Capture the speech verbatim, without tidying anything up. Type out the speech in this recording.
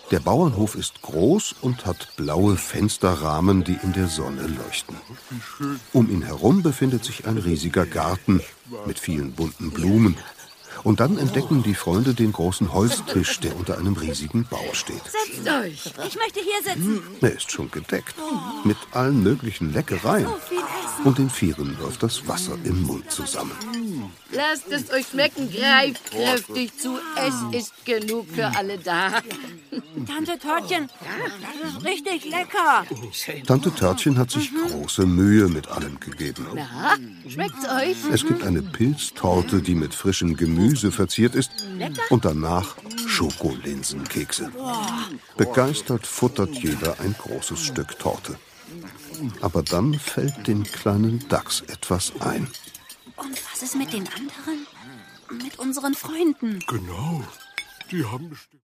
Der Bauernhof ist groß und hat blaue Fensterrahmen, die in der Sonne leuchten. Um ihn herum befindet sich ein riesiger Garten mit vielen bunten Blumen. Und dann entdecken die Freunde den großen Holztisch, der unter einem riesigen Baum steht. Setzt euch! Ich möchte hier sitzen. Er ist schon gedeckt, mit allen möglichen Leckereien. Und den Vieren läuft das Wasser im Mund zusammen. Lasst es euch schmecken, greift kräftig zu. Es ist genug für alle da. Tante Törtchen, das ist richtig lecker. Tante Törtchen hat sich große Mühe mit allem gegeben. Na, schmeckt's euch? Es gibt eine Pilztorte, die mit frischem Gemüse verziert ist. Und danach Schokolinsenkekse. Begeistert futtert jeder ein großes Stück Torte. Aber dann fällt dem kleinen Dachs etwas ein. Und was ist mit den anderen? Mit unseren Freunden? Genau, die haben bestimmt...